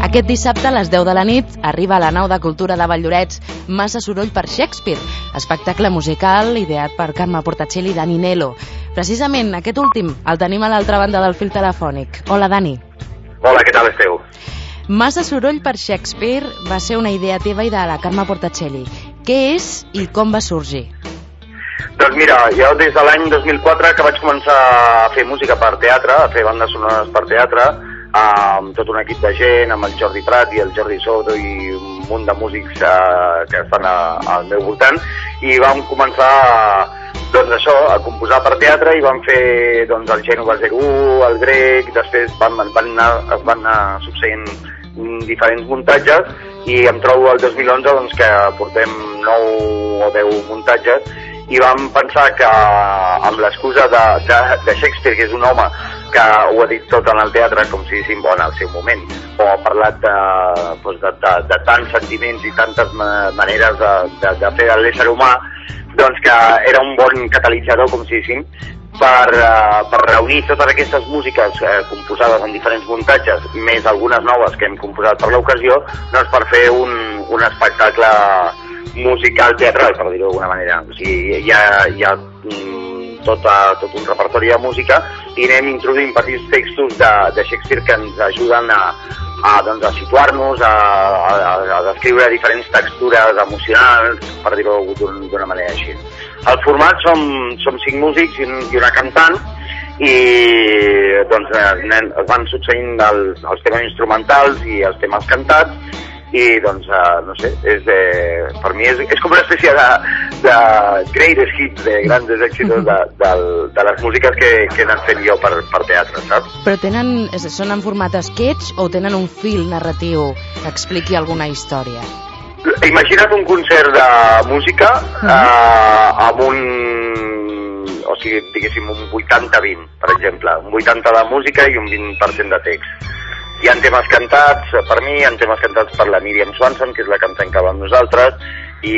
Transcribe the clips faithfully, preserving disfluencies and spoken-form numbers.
Aquest dissabte a les deu de la nit arriba a la nau de cultura de Valldorets Massa soroll per Shakespeare, espectacle musical ideat per Carme Portacelli i Dani Nelo. Precisament aquest últim el tenim a l'altra banda del fil telefònic. Hola, Dani. Hola, què tal esteu? Massa soroll per Shakespeare va ser una idea teva i de la Carme Portacelli. Què és i com va sorgir? Doncs mira, jo des de l'any dos mil quatre que vaig començar a fer música per teatre, a fer bandes sonores per teatre, amb tot un equip de gent, amb el Jordi Prat i el Jordi Soto i un munt de músics eh, que estan a, al meu voltant, i vam començar doncs això, a composar per teatre i vam fer doncs, el Gènova zero u, el Grec, després van, van, anar, van anar succeint diferents muntatges i em trobo el dos mil onze doncs, que portem nou o deu muntatges i vam pensar que amb l'excusa de, de, de Shakespeare, que és un home que ho ha dit tot en el teatre com si diguéssim, bon, al seu moment, o ha parlat de, doncs de, de, de tants sentiments i tantes maneres de, de, de fer de l'ésser humà, doncs que era un bon catalitzador, com si diguéssim, per, uh, per reunir totes aquestes músiques uh, composades en diferents muntatges, més algunes noves que hem composat per l'ocasió, doncs per fer un, un espectacle musical teatral, per dir-ho d'alguna manera. O sigui, hi ha, hi ha mm, tot, a, tot un repertori de música i anem introduint petits textos de, de Shakespeare que ens ajuden a, a, doncs, a situar-nos, a, a, a descriure diferents textures emocionals, per dir-ho d'una manera així. El format som, som cinc músics i una cantant i doncs, es van succeint els, els temes instrumentals i els temes cantats i doncs, uh, no sé, és de, per mi és, és com una espècie de, de greatest hits, de grans èxitos de, de, de les músiques que, que he anat fent jo per, per teatre, saps? Però tenen, són en format sketch o tenen un fil narratiu que expliqui alguna història? Imagina't un concert de música uh-huh. uh, amb un, o sigui, diguéssim, un vuitanta vint, per exemple, un vuitanta de música i un vint per cent de text. Hi ha temes cantats per mi, hi ha temes cantats per la Míriam Swanson, que és la cantant que va amb nosaltres, i,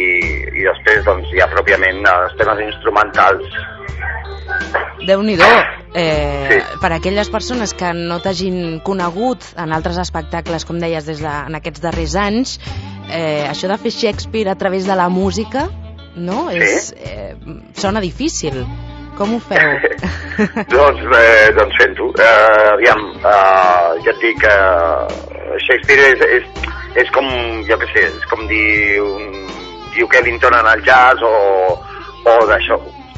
i després doncs, hi ha pròpiament els temes instrumentals. Déu-n'hi-do! Eh, sí. Per a aquelles persones que no t'hagin conegut en altres espectacles, com deies, des de, en aquests darrers anys, eh, això de fer Shakespeare a través de la música, no? Sí. És, eh, sona difícil. Com ho feu? doncs, eh, doncs fent-ho. Eh, aviam, eh, ja et dic, eh, Shakespeare és, és, és com, jo què sé, és com dir un Duke Ellington en el jazz o, o d'això.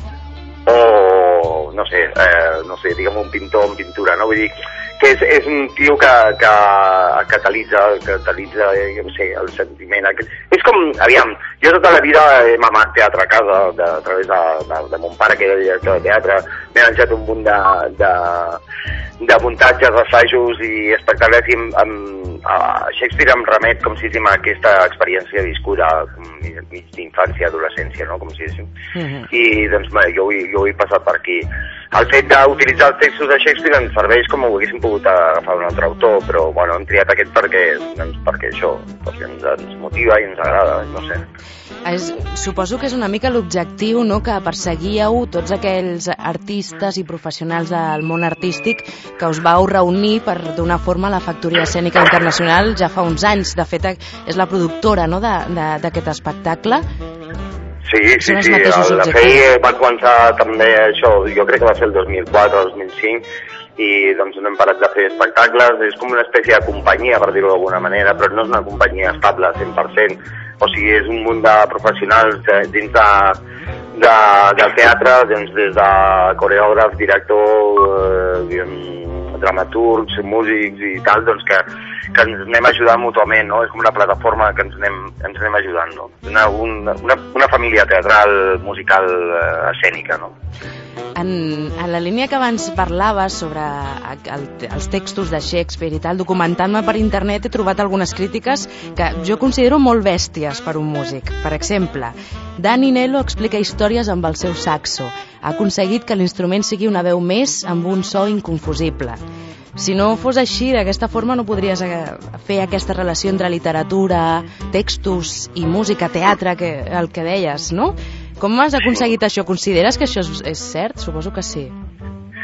O, no sé, eh, no sé, diguem un pintor en pintura, no? Vull dir que és, és un tio que, que catalitza, catalitza, jo no sé, el sentiment. És com, aviam, jo tota la vida he mamat teatre a casa, de, a través de, de, de mon pare, que era director de teatre, m'he menjat un munt de, de, de muntatges, assajos i espectacles, i amb, a Shakespeare em remet, com si diguéssim, a aquesta experiència viscuda mig d'infància, adolescència, no? Com si diguéssim. Uh-huh. I, doncs, bé, jo, jo ho he passat per aquí. El fet d'utilitzar els textos de Shakespeare ens serveix com ho haguéssim pogut agafar un altre autor, però bueno, hem triat aquest perquè, doncs, perquè això, perquè ens, ens motiva i ens agrada, no sé. És, suposo que és una mica l'objectiu, no?, que perseguíeu tots aquells artistes i professionals del món artístic que us vau reunir per donar forma a la Factoria Escènica Internacional ja fa uns anys. De fet, és la productora, no?, d'aquest espectacle. Sí, sí, sí, el, la FEI va començar també això, jo crec que va ser el dos mil quatre, dos mil cinc, i doncs no hem parat de fer espectacles, és com una espècie de companyia, per dir-ho d'alguna manera, però no és una companyia estable cent per cent, o sigui, és un munt de professionals dins de, de, del teatre, doncs, des de coreògraf, director, eh, dramaturgs, músics i tal, doncs que, que ens anem ajudant mútuament, no? És com una plataforma que ens anem, ens anem ajudant, no? Una, una, una família teatral, musical, eh, escènica, no? En, en la línia que abans parlaves sobre el, els textos de Shakespeare i tal, documentant-me per internet he trobat algunes crítiques que jo considero molt bèsties per un músic. Per exemple, Dani Nelo explica històries amb el seu saxo. Ha aconseguit que l'instrument sigui una veu més amb un so inconfusible. Si no fos així, d'aquesta forma no podries fer aquesta relació entre literatura, textos i música, teatre, que, el que deies, no? Com has aconseguit això? Consideres que això és, és cert? Suposo que sí.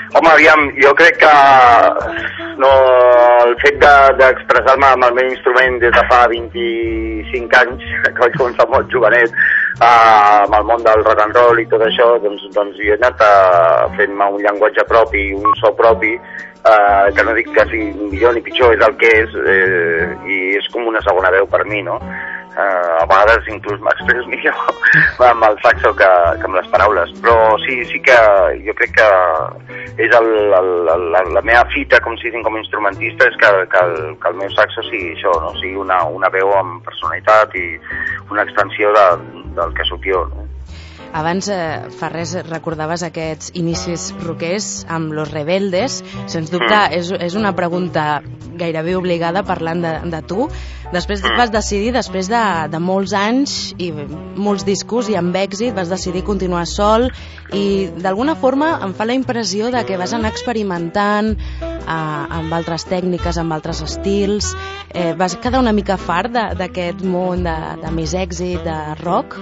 Home, aviam, jo crec que no, el fet d'expressar-me de, amb el meu instrument des de fa vint-i-cinc anys, que vaig començar molt jovenet, uh, amb el món del rock and roll i tot això, doncs, doncs jo he anat uh, fent-me un llenguatge propi, un so propi, uh, que no dic que sigui millor ni pitjor, és el que és, eh, i és com una segona veu per mi, no? Uh, a vegades inclús m'expresso millor amb el saxo que, que amb les paraules, però sí, sí que jo crec que és el, el, la, la meva fita, com si diguéssim, com a instrumentista, és que, que, el, que el meu saxo sigui això, no? Sigui una, una veu amb personalitat i una extensió de, del que sóc jo, no? Abans, eh, fa res, recordaves aquests inicis rockers amb Los Rebeldes. Sens dubte, mm. és, és una pregunta gairebé obligada parlant de, de tu. Després mm. vas decidir, després de, de molts anys i molts discos i amb èxit, vas decidir continuar sol i d'alguna forma em fa la impressió de que vas anar experimentant eh, amb altres tècniques, amb altres estils. Eh, vas quedar una mica fart d'aquest món de, de més èxit, de rock?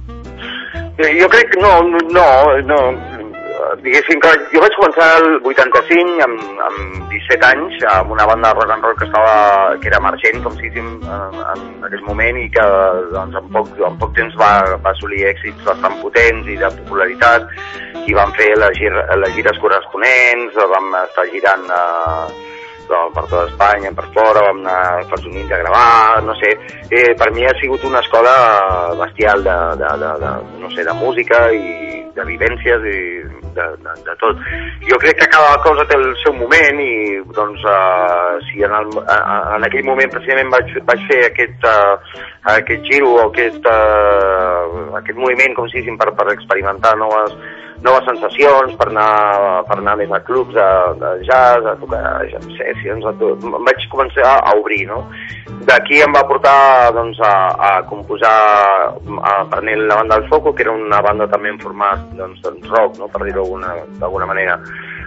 Jo crec que no, no, no, diguéssim que jo vaig començar el vuitanta-cinc amb, amb disset anys amb una banda de rock and roll que estava, que era emergent, com si diguéssim, en, en aquell moment i que doncs, en, poc, en poc temps va, va assolir èxits bastant potents i de popularitat i vam fer les, gir, les gires corresponents, vam estar girant eh, per tota Espanya, per fora, vam anar als Estats Units a gravar, no sé. Eh, per mi ha sigut una escola bestial de, de, de, de, no sé, de música i de vivències i de, de, de tot. Jo crec que cada cosa té el seu moment i, doncs, uh, si en, el, en aquell moment precisament vaig, vaig fer aquest, uh, aquest giro o aquest, uh, aquest moviment, com si diguéssim, per, per experimentar noves noves sensacions, per anar, per anar més a clubs de, de jazz, a tocar sessions, a tot. Em vaig començar a obrir, no? D'aquí em va portar doncs, a, a composar a prenent la banda del Foco, que era una banda també en format doncs, doncs rock, no? Per dir-ho d'alguna manera.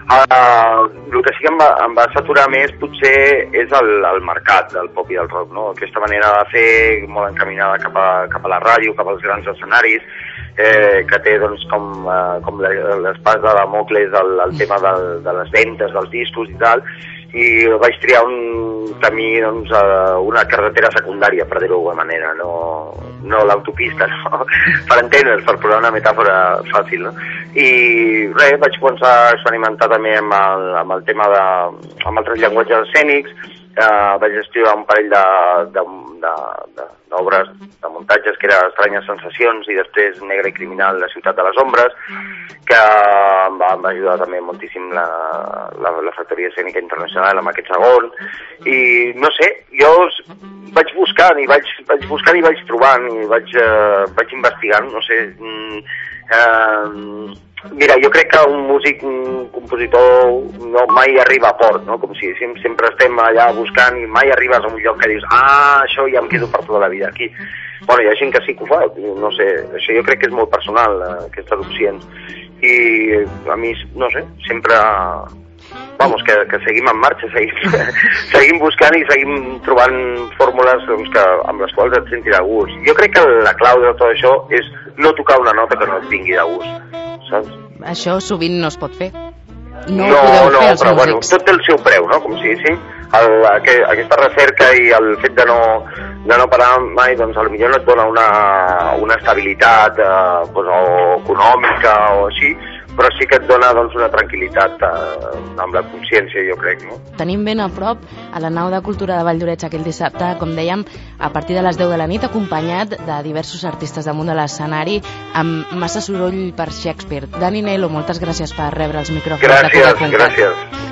Uh, el que sí que em va, em va saturar més potser és el, el mercat del pop i del rock, no? Aquesta manera de fer molt encaminada cap a, cap a la ràdio, cap als grans escenaris, eh, que té doncs, com, eh, com l'espasa de Damocles el, el tema del, de les ventes dels discos i tal, i vaig triar un camí, doncs, una carretera secundària, per dir-ho d'alguna manera, no, no l'autopista, no? Per entendre's, per posar una metàfora fàcil, no? I res, vaig començar a experimentar també amb el, amb el tema de, amb altres llenguatges escènics, eh, vaig escriure un parell de, de, de, de d'obres de muntatges que era Estranyes sensacions i després Negre i criminal, la ciutat de les ombres, que em va, em va ajudar també moltíssim la, la, la Factoria Escènica Internacional amb aquest segon, i no sé, jo vaig buscant i vaig, vaig buscant i vaig trobant i vaig, eh, vaig investigant, no sé, eh, mira, jo crec que un músic, un compositor no mai arriba a port, no? Com si sempre estem allà buscant i mai arribes a un lloc que dius, ah, això ja em quedo per tota la vida aquí. Bueno, hi ha gent que sí que ho fa, no sé, això jo crec que és molt personal, aquestes opcions. I a mi, no sé, sempre, vamos, que, que seguim en marxa, seguim, seguim buscant i seguim trobant fórmules doncs, que, amb les quals et sentis de gust. Jo crec que la clau de tot això és no tocar una nota que no et vingui de gust. Saps? Això sovint no es pot fer. No, no, ho no fer els però músics. bueno, tot té el seu preu, no? Com si diguéssim, el, aquest, aquesta recerca i el fet de no, de no parar mai, doncs potser no et dona una, una estabilitat eh, doncs, o econòmica o així, però sí que et dona doncs, una tranquil·litat eh, amb la consciència, jo crec, no? Tenim ben a prop a la nau de Cultura de Valldoreix aquell dissabte, com dèiem, a partir de les deu de la nit, acompanyat de diversos artistes damunt de l'escenari, amb massa soroll per Shakespeare. Dani Nelo, moltes gràcies per rebre els micròfons gràcies, de Cugat. Gràcies, gràcies.